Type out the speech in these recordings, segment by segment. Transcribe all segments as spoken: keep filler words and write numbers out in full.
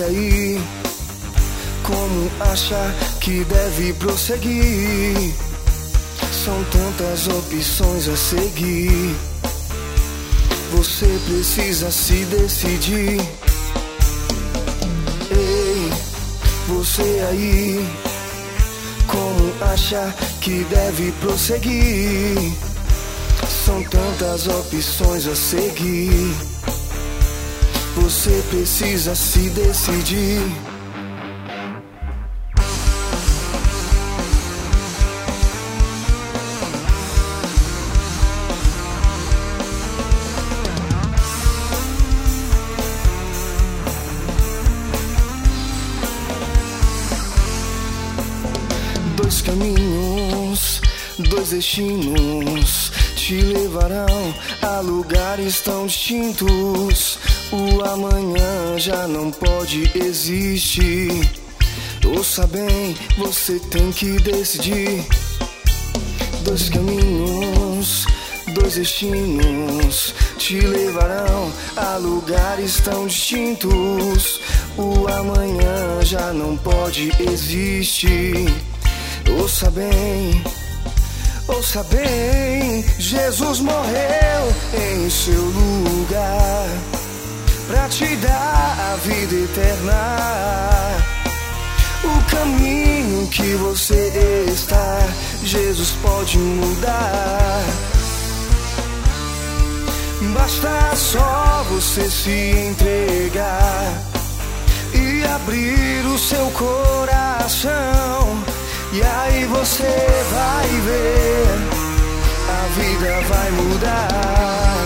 aí, como acha que deve prosseguir? São tantas opções a seguir. Você precisa se decidir. Ei, você aí, como acha que deve prosseguir? São tantas opções a seguir. Você precisa se decidir. Dois caminhos, dois destinos te levarão a lugares tão distintos. O amanhã já não pode existir. Ouça bem, você tem que decidir. Dois caminhos, dois destinos te levarão a lugares tão distintos. O amanhã já não pode existir. Ouça bem, ouça bem, Jesus morreu em seu lugar pra te dar a vida eterna. O caminho que você está, Jesus pode mudar. Basta só você se entregar e abrir o seu coração. E aí você vai ver, a vida vai mudar.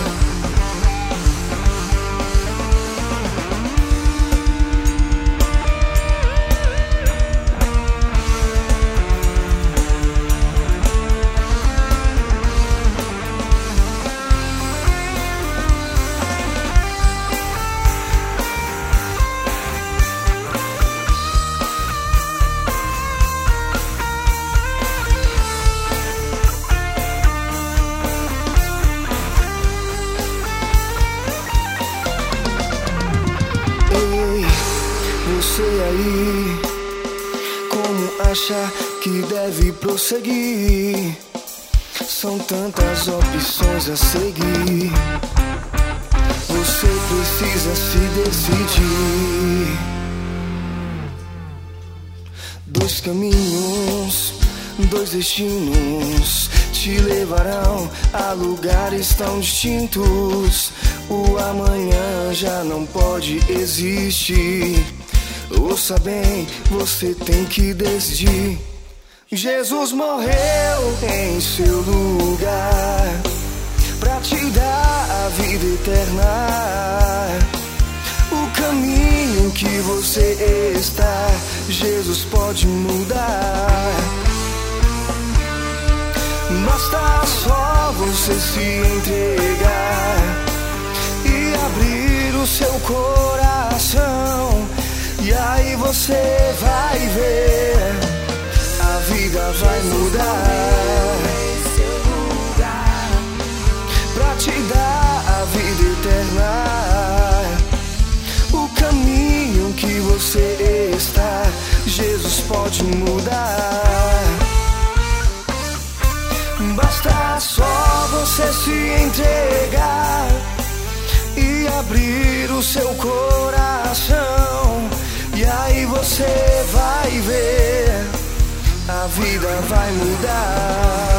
Você aí, como acha que deve prosseguir? São tantas opções a seguir. Você precisa se decidir. Dois caminhos, dois destinos te levarão a lugares tão distintos. O amanhã já não pode existir. Ouça bem, você tem que decidir. Jesus morreu em seu lugar pra te dar a vida eterna. O caminho que você está, Jesus pode mudar. Basta só você se entregar e abrir o seu coração. E aí você vai ver, a vida vai mudar. Pra te dar a vida eterna. O caminho que você está, Jesus pode mudar. Basta só você se entregar e abrir o seu coração. E aí você vai ver, a vida vai mudar.